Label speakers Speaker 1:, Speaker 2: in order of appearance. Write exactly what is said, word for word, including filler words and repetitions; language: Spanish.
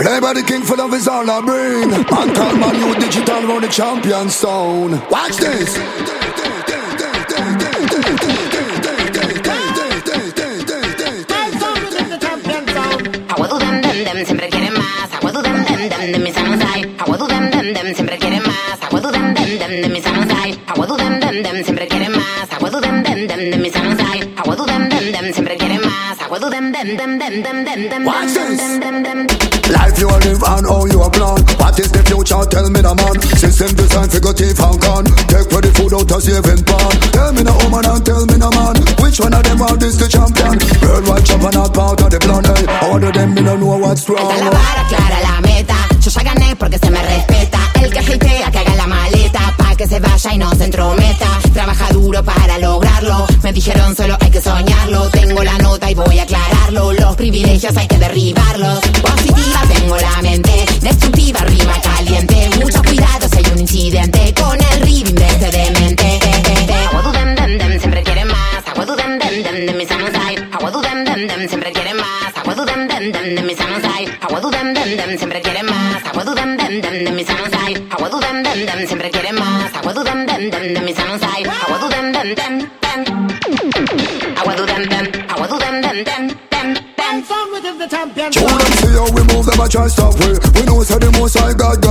Speaker 1: Play by the king for love is all I bring. Man call man you digital round the champion sound. Watch this.
Speaker 2: Agua du dem dem dem, siempre quieren más. Agua du dem dem dem, de mis manos hay. Agua du dem dem dem, siempre quieren más. Agua du dem dem dem, de mis manos hay. Agua du dem dem dem, siempre quieren más. Agua du dem dem dem, de mis manos hay. Agua du dem dem dem, siempre quieren más. Agua du dem dem dem dem dem dem dem dem dem dem dem.
Speaker 1: Life you live and how you are plan. What is the future? Tell me the man. System design figure thief and gun. Take for the food out of saving pan. Tell me the woman and tell me the man. Which one of them are this the champion? Worldwide champion not part of the plan. Hey, all of them me don't know what's wrong.
Speaker 2: Alta la vara, clara la meta. Yo ya gané porque se me respeta. El que hatea que haga la maleta, pa' que se vaya y no se entrometa. Trabaja duro para lograrlo. Me dijeron solo hay que soñarlo. Tengo la nota y voy a aclararlo. Los privilegios hay que derribarlos. Positiva tengo la mente, destructiva rima caliente. Mucho cuidado si hay un incidente con el ribbing de este demente. Agua du dem dem dem, siempre quieren más. Agua du dem dem dem, de mis manos hay. Agua du dem dem dem, siempre quieren más. Agua du dem dem dem, de mis manos hay. Agua du dem dem dem, siempre quieren más. Agua du dem dem dem, de mis manos hay. Agua du dem dem dem, siempre quieren más. Agua du dem dem dem, de mis manos hay. Agua du dem dem dem dem. Agua du dem dem, agua du dem dem dem dem dem.
Speaker 1: You them see how we move them a try stop we. We know say the most I got